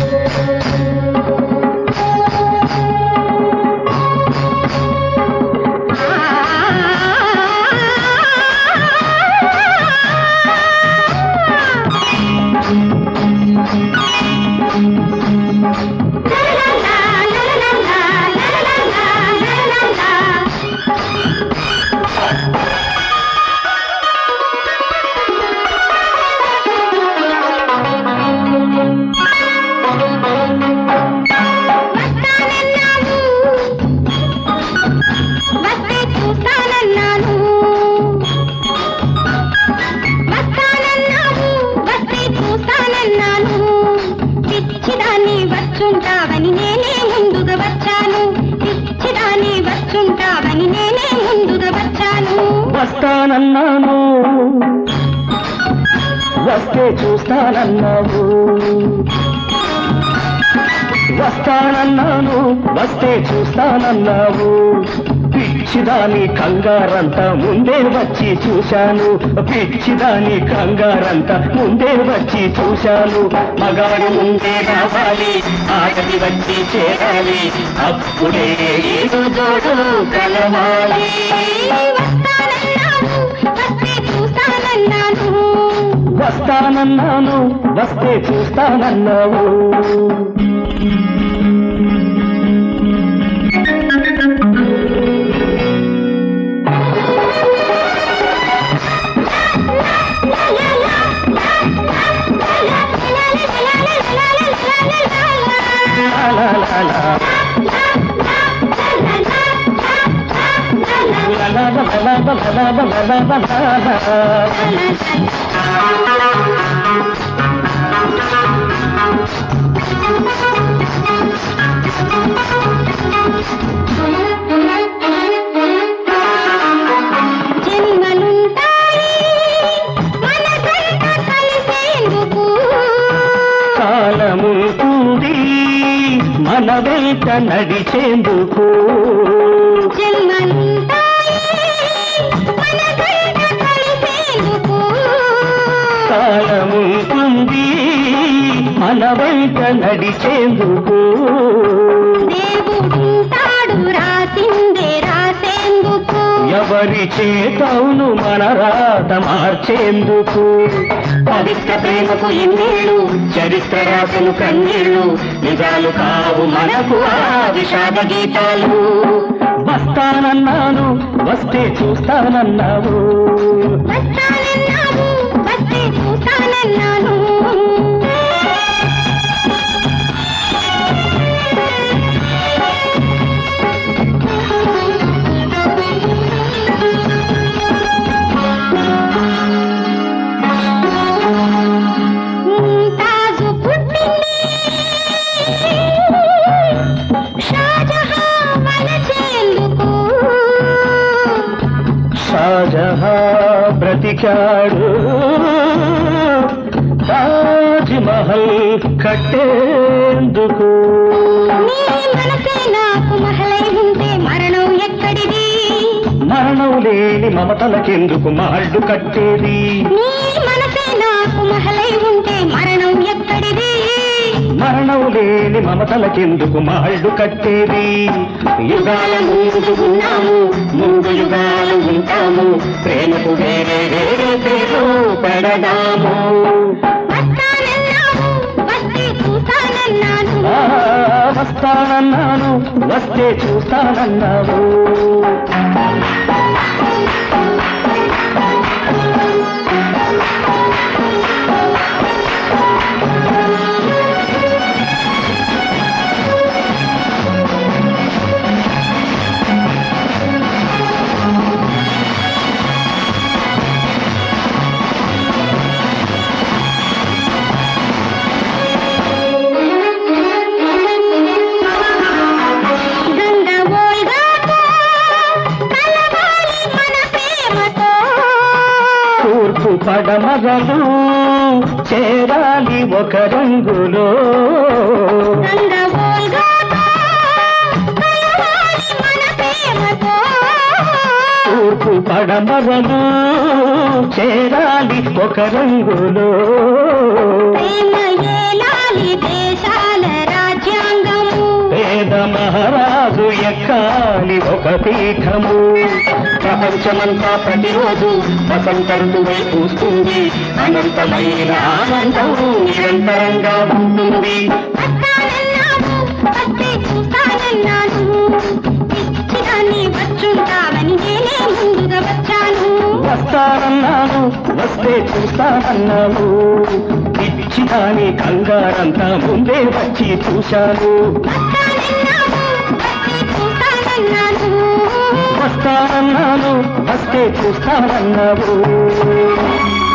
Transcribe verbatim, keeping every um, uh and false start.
వస్తానన్నాను వస్తే చూస్తానన్నావు వస్తానన్నాను వస్తే చూస్తానన్నావు పిచ్చిదాని కంగారంతా ముందే వచ్చి చూశాను పిచ్చిదాని కంగారంతా ముందే వచ్చి చూశాను మగాడు ముందే రావాలి ఆటని వచ్చి చేరాలి అప్పుడే ఏదో జోడు కలవాలి వస్తానన్నాను వస్తే చూస్తానన్నావు కాలముంది మన వెంట నడిచేందుకు కాలముంది మన వెంట నడిచేందుకు దేవుడుంటాడు రాసిందే రాసేందుకు ఎవరి చేతవును మన రాత మార్చేందుకు పవిత్ర ప్రేమకు ఇన్నేళ్ళు చరిత్ర రాసను కన్నీళ్ళు నిజాలు కావు మనకు ఆ విషాద గీతాలు వస్తానన్నాను వస్తే చూస్తానన్నావు వస్తానన్నావు వస్తే చూస్తానన్నాను షాజహా బ్రతికాడు తాజ్ మహల్ కట్టేందుకు మనసే నాకు మహలై ఉంటే మరణం ఎక్కడిది మరణం లేని మమతలకెందుకు మహల్లు కట్టేది నీ మనసే నాకు మహలై ఉంటే మరణం ఎక్కడిది మరణం లేని మమతలకెందుకు మహల్లు కట్టేది యుగాల ముందు ఉన్నాము ముందు యుగాలు ఉంటాము ప్రేమకు వేరే వేరే పేరు పెడదాము వస్తానన్నాను వస్తే చూస్తానన్నావు పడమగలు చేరాలి ఒక రంగులో తూర్పు పడమగలు చేరాలి ఒక రంగులో దేశాల ఒక పీఠము ప్రపంచమంతా ప్రతిరోజు వసంత ఋతువై పూస్తుంది అనంతమైన ఆనందం నిరంతరంగా ఉంటుంది వస్తానన్నావు, వస్తే చూస్తానన్నాను. ఇచ్చిదాన్ని వచ్చుంటావని నేనే ముందుగా వచ్చాను. వస్తానన్నాను వస్తే చూస్తానన్నావు ఇచ్చిదాని కంగారంతా ముందే వచ్చి చూశాను వస్తానన్నావు, వస్తే చూస్తానన్నాను. వస్తానన్నాను వస్తే చూస్తానన్నావు